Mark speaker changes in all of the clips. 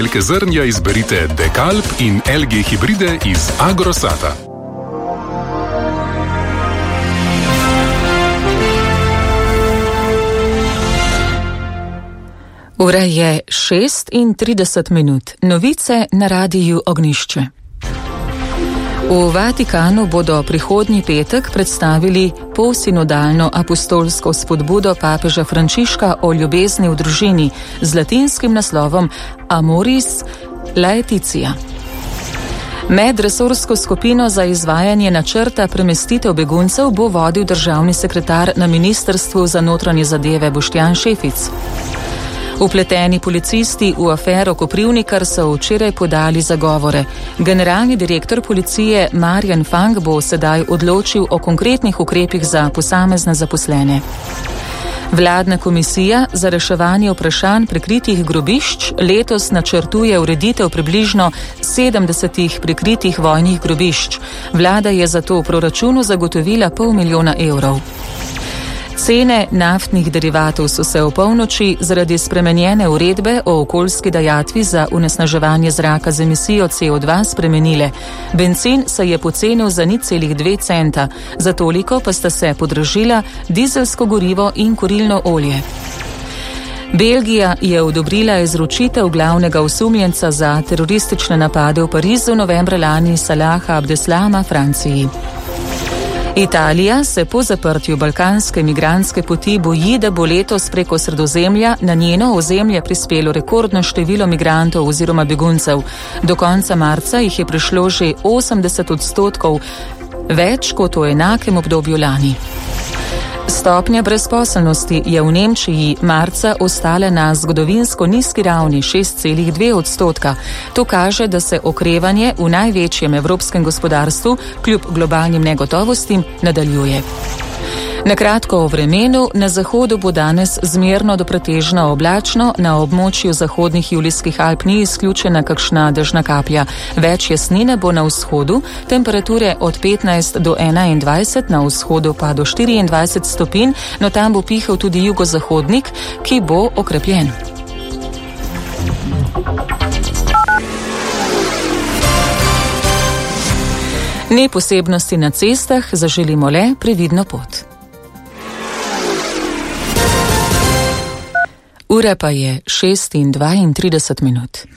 Speaker 1: Velike zrnja izberite Dekalb in LG hibride iz Agrosata.
Speaker 2: Ura je 6:30. Novice na Radiu Ognjišče. V Vatikanu bodo prihodnji petek predstavili polsinodalno apostolsko spodbudo papeža Frančiška o ljubezni v družini z latinskim naslovom Amoris Laetitia. Medresorsko skupino za izvajanje načrta premestitev beguncev bo vodil državni sekretar na Ministrstvu za notranje zadeve Boštjan Šefic. Vpleteni policisti v afero Koprivnikar so včeraj podali zagovore. Generalni direktor policije Marjan Fang bo sedaj odločil o konkretnih ukrepih za posamezne zaposlene. Vladna komisija za reševanje vprašanj prikritih grobišč letos načrtuje ureditev približno 70 prikritih vojnih grobišč. Vlada je zato v proračunu zagotovila $500 000. Cene naftnih derivatov so se v polnoči zaradi spremenjene uredbe o okoljski dajatvi za onesnaževanje zraka z emisijo CO2 spremenile. Bencin se je pocenil za 0,2 centa, za toliko pa sta se podražila dizelsko gorivo in kurilno olje. Belgija je odobrila izročitev glavnega osumljenca za teroristične napade v Parizu novembra lani Salaha Abdeslama Franciji. Italija se po zaprtju balkanske migrantske poti boji, da bo letos preko Sredozemlja na njeno ozemlje prispelo rekordno število migrantov oziroma beguncev. Do konca marca jih je prišlo že 80%, več kot v enakem obdobju lani. Stopnja brezposelnosti je v Nemčiji marca ostala na zgodovinsko nizki ravni 6,2%. To kaže, da se okrevanje v največjem evropskem gospodarstvu kljub globalnim negotovostim nadaljuje. Na kratko o vremenu. Na zahodu bo danes zmerno do pretežno oblačno, na območju zahodnih Julijskih Alp ni izključena kakšna dežna kaplja. Več jasnine bo na vzhodu, temperature od 15 do 21, na vzhodu pa do 24 stopinj, no tam bo pihal tudi jugozahodnik, ki bo okrepljen. Ne posebnosti na cestah, zaželimo le previdno pot. Ura pa je 6:32.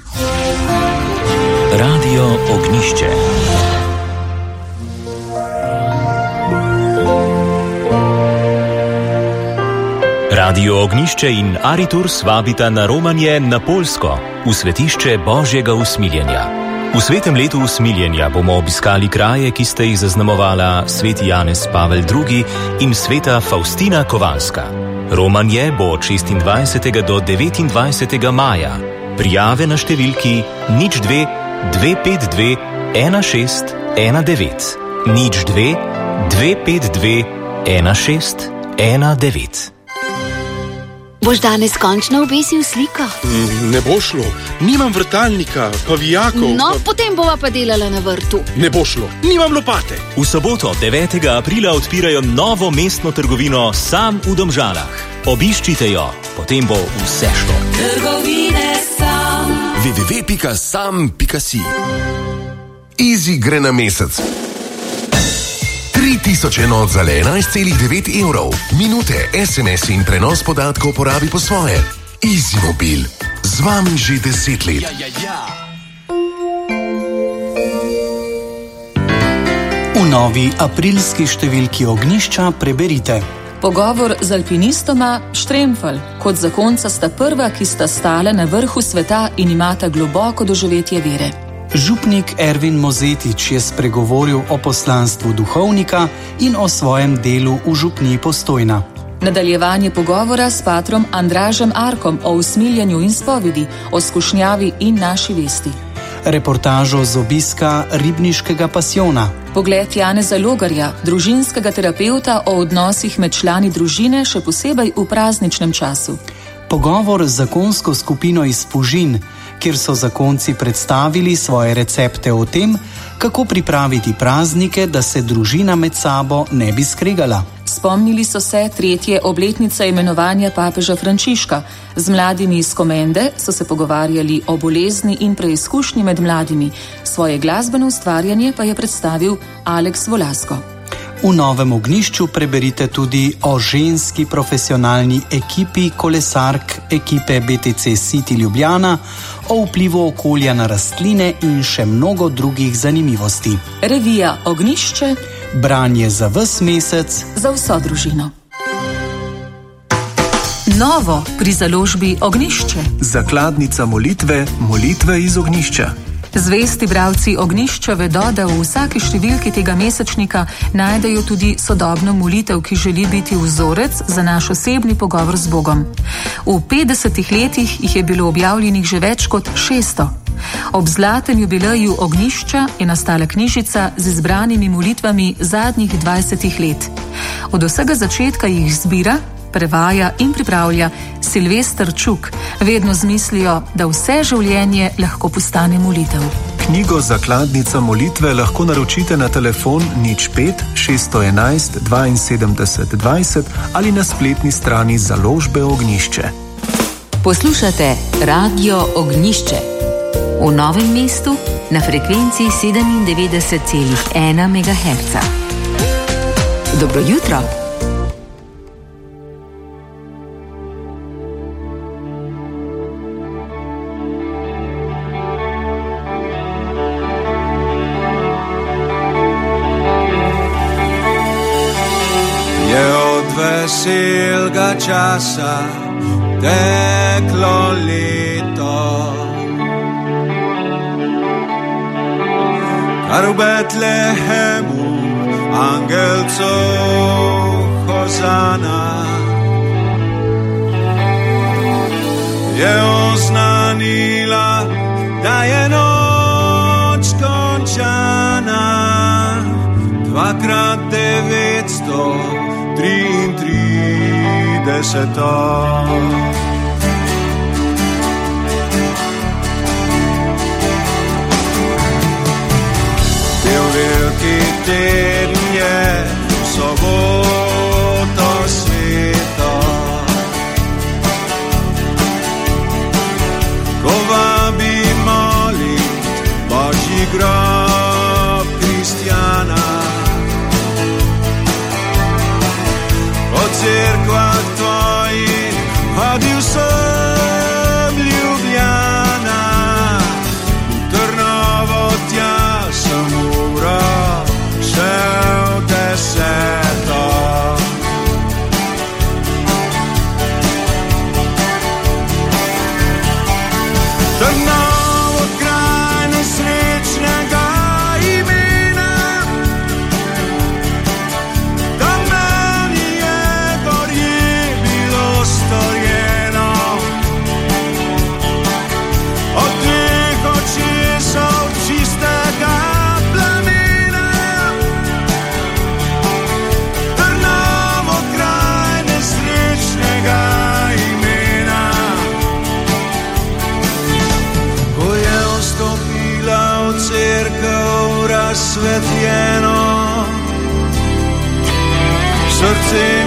Speaker 3: Radio Ognjišče. Radio Ognjišče in Ariturs vabita na romanje na Poljsko, v svetišče Božjega usmiljenja. V svetem letu usmiljenja bomo obiskali kraje, ki sta jih zaznamovala sveti Janez Pavel II. In sveta Faustina Kowalska. Romanje bo od 26. do 29. maja. Prijave na številki 02 252 1619. 02 252 1619.
Speaker 4: Boš danes končno obesil sliko?
Speaker 5: Ne bo šlo. Nimam vrtalnika, pavijakov.
Speaker 4: No, potem bova pa delala na vrtu.
Speaker 5: Ne bo šlo. Nimam lopate.
Speaker 3: V soboto 9. aprila odpirajo novo mestno trgovino Sam v Domžalah. Obiščite jo, potem bo vse šlo.
Speaker 6: Trgovine Sam.
Speaker 7: www.sam.si. Easy gre na mesec. 3000 enot za le 11,9 evrov. Minute, SMS in prenos podatkov porabi po svoje. Easy Mobil. Z vami že 10 let.
Speaker 8: V novi aprilski številki Ognjišča preberite.
Speaker 2: Pogovor z alpinistoma Štremfelj. Kot zakonca sta prva, ki sta stala na vrhu sveta in imata globoko doživetje vere.
Speaker 8: Župnik Ervin Mozetič je spregovoril o poslanstvu duhovnika in o svojem delu v župniji Postojna.
Speaker 2: Nadaljevanje pogovora s patrom Andražem Arkom o usmiljenju in spovedi, o skušnjavi in naši vesti.
Speaker 8: Reportažo z obiska ribniškega pasijona.
Speaker 2: Pogled Janeza Logarja, družinskega terapevta o odnosih med člani družine, še posebej v prazničnem času.
Speaker 8: Pogovor z zakonsko skupino iz Fužin, kjer so zakonci predstavili svoje recepte o tem, kako pripraviti praznike, da se družina med sabo ne bi skregala.
Speaker 2: S Spomnili so se 3. obletnice imenovanja papeža Frančiška. Z mladimi iz Komende so se pogovarjali o bolezni in preizkušnji med mladimi. Svoje glasbeno ustvarjanje pa je predstavil Aleks Volasko.
Speaker 8: V Novem Ognjišču preberite tudi o ženski profesionalni ekipi kolesark ekipe BTC City Ljubljana, o vplivu okolja na rastline in še mnogo drugih zanimivosti.
Speaker 2: Revija Ognjišče.
Speaker 8: Branje za ves mesec.
Speaker 2: Za vso družino. Novo pri založbi Ognjišče.
Speaker 9: Zakladnica molitve, molitve iz Ognjišča.
Speaker 2: Zvesti bralci Ognjišča vedo, da v vsaki številki tega mesečnika najdejo tudi sodobno molitev, ki želi biti vzorec za naš osebni pogovor z Bogom. V 50 letih jih je bilo objavljenih že več kot 600. Ob zlatem jubileju Ognjišča je nastala knjižica z izbranimi molitvami zadnjih 20 let. Od vsega začetka jih zbira, prevaja in pripravlja Silvester Čuk, vedno z mislijo, da vse življenje lahko postane molitev.
Speaker 9: Knjigo Zakladnica molitve lahko naročite na telefon 05 611 72 20 ali na spletni strani založbe Ognjišče.
Speaker 10: Poslušate Radio Ognjišče v Novem mestu na frekvenciji 97,1 MHz. Dobro jutro.
Speaker 11: Veselega časa teklo leto, kar v Betlehemu angelcov hozana je oznanila, da je noč končana. 2x933. Del veliki teden je soboto sveto, ko vabi molit Božji grob kristjana. Po cerkvah tvojih hodil sem Ljubljana, v Trnovo tja sem uro šel 10. Trnovo kraj nesrečnega imena, storjeno. Od dveh očesov čistega plamena, Trnovo kraj nesrečnega imena. Ko je vstopila v cerkev razsvetljeno, srce